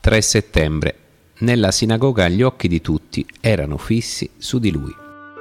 3 settembre. Nella sinagoga gli occhi di tutti erano fissi su di lui.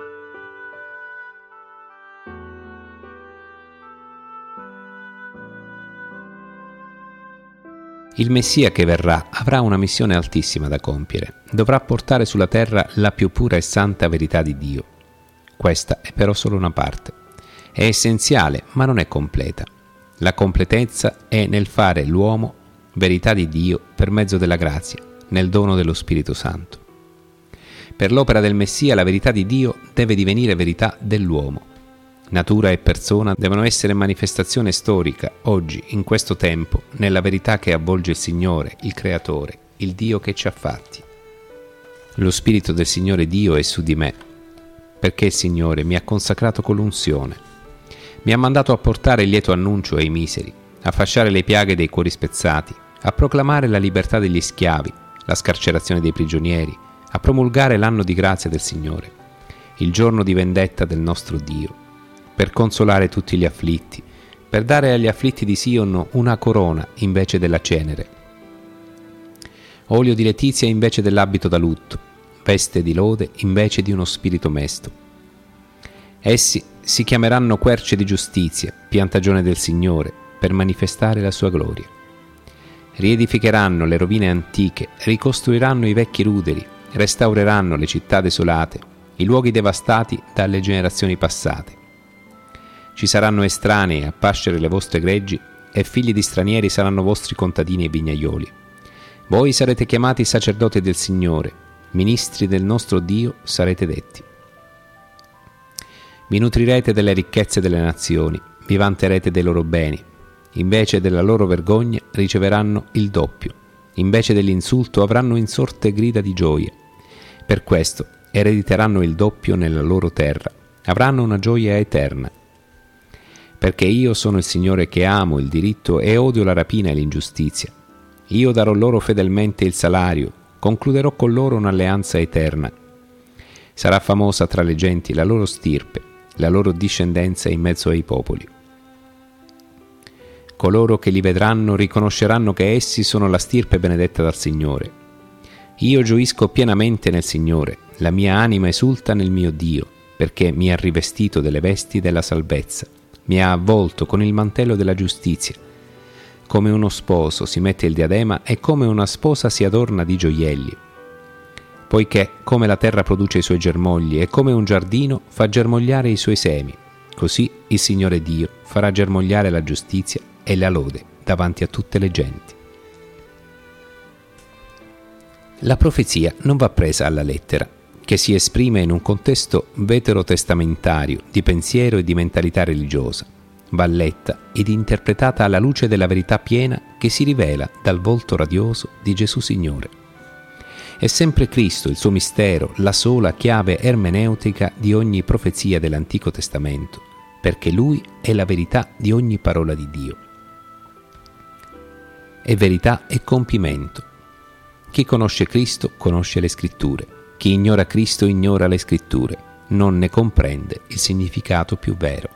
Il Messia che verrà avrà una missione altissima da compiere. Dovrà portare sulla terra la più pura e santa verità di Dio. Questa è però solo una parte. È essenziale, ma non è completa. La completezza è nel fare l'uomo verità di Dio per mezzo della grazia, nel dono dello Spirito Santo. Per l'opera del Messia la verità di Dio deve divenire verità dell'uomo. Natura e persona devono essere manifestazione storica, oggi, in questo tempo, nella verità che avvolge il Signore, il Creatore, il Dio che ci ha fatti. Lo Spirito del Signore Dio è su di me, perché il Signore mi ha consacrato con l'unzione. Mi ha mandato a portare il lieto annuncio ai miseri, a fasciare le piaghe dei cuori spezzati, a proclamare la libertà degli schiavi, la scarcerazione dei prigionieri, a promulgare l'anno di grazia del Signore, il giorno di vendetta del nostro Dio, per consolare tutti gli afflitti, per dare agli afflitti di Sion una corona invece della cenere, olio di letizia invece dell'abito da lutto, veste di lode invece di uno spirito mesto. Essi si chiameranno querce di giustizia, piantagione del Signore, per manifestare la sua gloria. Riedificheranno le rovine antiche, ricostruiranno i vecchi ruderi, restaureranno le città desolate, i luoghi devastati dalle generazioni passate. Ci saranno estranei a pascere le vostre greggi e figli di stranieri saranno vostri contadini e vignaioli. Voi sarete chiamati sacerdoti del Signore, ministri del nostro Dio sarete detti. Vi nutrirete delle ricchezze delle nazioni, vi vanterete dei loro beni. Invece della loro vergogna riceveranno il doppio, invece dell'insulto avranno in sorte grida di gioia. Per questo erediteranno il doppio nella loro terra, avranno una gioia eterna. Perché io sono il Signore che amo il diritto e odio la rapina e l'ingiustizia. Io darò loro fedelmente il salario, concluderò con loro un'alleanza eterna. Sarà famosa tra le genti la loro stirpe, la loro discendenza in mezzo ai popoli. Coloro che li vedranno riconosceranno che essi sono la stirpe benedetta dal Signore. Io gioisco pienamente nel Signore, la mia anima esulta nel mio Dio, perché mi ha rivestito delle vesti della salvezza, mi ha avvolto con il mantello della giustizia. Come uno sposo si mette il diadema e come una sposa si adorna di gioielli. Poiché come la terra produce i suoi germogli e come un giardino fa germogliare i suoi semi, così il Signore Dio farà germogliare la giustizia e la lode davanti a tutte le genti. La profezia non va presa alla lettera, che si esprime in un contesto veterotestamentario di pensiero e di mentalità religiosa, va letta ed interpretata alla luce della verità piena che si rivela dal volto radioso di Gesù Signore. È sempre Cristo, il suo mistero, la sola chiave ermeneutica di ogni profezia dell'Antico Testamento, perché Lui è la verità di ogni parola di Dio. È verità e compimento. Chi conosce Cristo conosce le Scritture. Chi ignora Cristo ignora le Scritture, non ne comprende il significato più vero.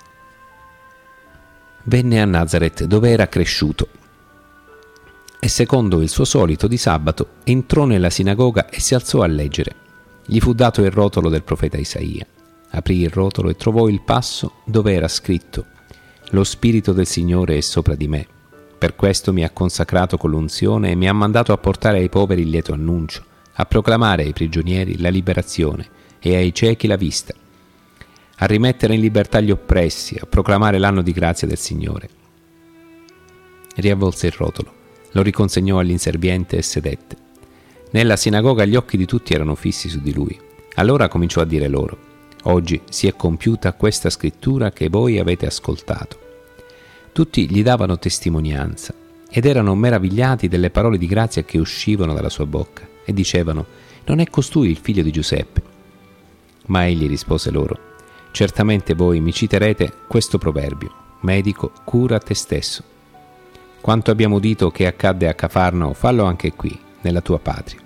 Venne a Nazaret, dove era cresciuto, e secondo il suo solito di sabato entrò nella sinagoga e si alzò a leggere. Gli fu dato il rotolo del profeta Isaia. Aprì il rotolo e trovò il passo dove era scritto: «Lo Spirito del Signore è sopra di me. Per questo mi ha consacrato con l'unzione e mi ha mandato a portare ai poveri il lieto annuncio, a proclamare ai prigionieri la liberazione e ai ciechi la vista, a rimettere in libertà gli oppressi, a proclamare l'anno di grazia del Signore». Riavvolse il rotolo, lo riconsegnò all'inserviente e sedette. Nella sinagoga gli occhi di tutti erano fissi su di lui. Allora cominciò a dire loro: «Oggi si è compiuta questa scrittura che voi avete ascoltato». Tutti gli davano testimonianza ed erano meravigliati delle parole di grazia che uscivano dalla sua bocca e dicevano: «Non è costui il figlio di Giuseppe?» Ma egli rispose loro: «Certamente voi mi citerete questo proverbio: medico, cura te stesso. Quanto abbiamo udito che accadde a Cafarnao, fallo anche qui, nella tua patria».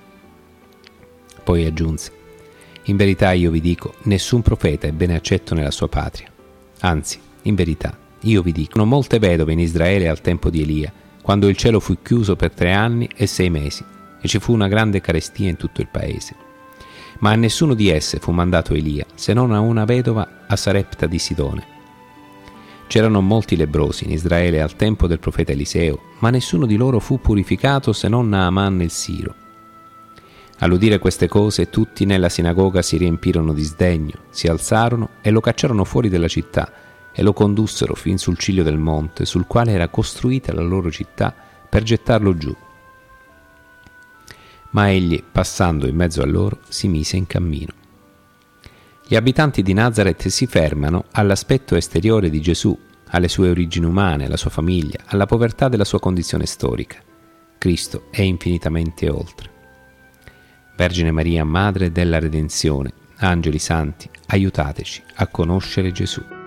Poi aggiunse: «In verità io vi dico, nessun profeta è bene accetto nella sua patria. Anzi, in verità, io vi dico, molte vedove in Israele al tempo di Elia, quando il cielo fu chiuso per 3 anni e 6 mesi, e ci fu una grande carestia in tutto il paese. Ma a nessuno di esse fu mandato Elia, se non a una vedova a Sarepta di Sidone. C'erano molti lebbrosi in Israele al tempo del profeta Eliseo, ma nessuno di loro fu purificato se non Naaman il Siro. All'udire queste cose, tutti nella sinagoga si riempirono di sdegno, si alzarono e lo cacciarono fuori della città e lo condussero fin sul ciglio del monte sul quale era costruita la loro città per gettarlo giù. Ma egli, passando in mezzo a loro, si mise in cammino. Gli abitanti di Nazaret si fermano all'aspetto esteriore di Gesù, alle sue origini umane, alla sua famiglia, alla povertà della sua condizione storica. Cristo è infinitamente oltre. Vergine Maria, Madre della Redenzione, angeli santi, aiutateci a conoscere Gesù.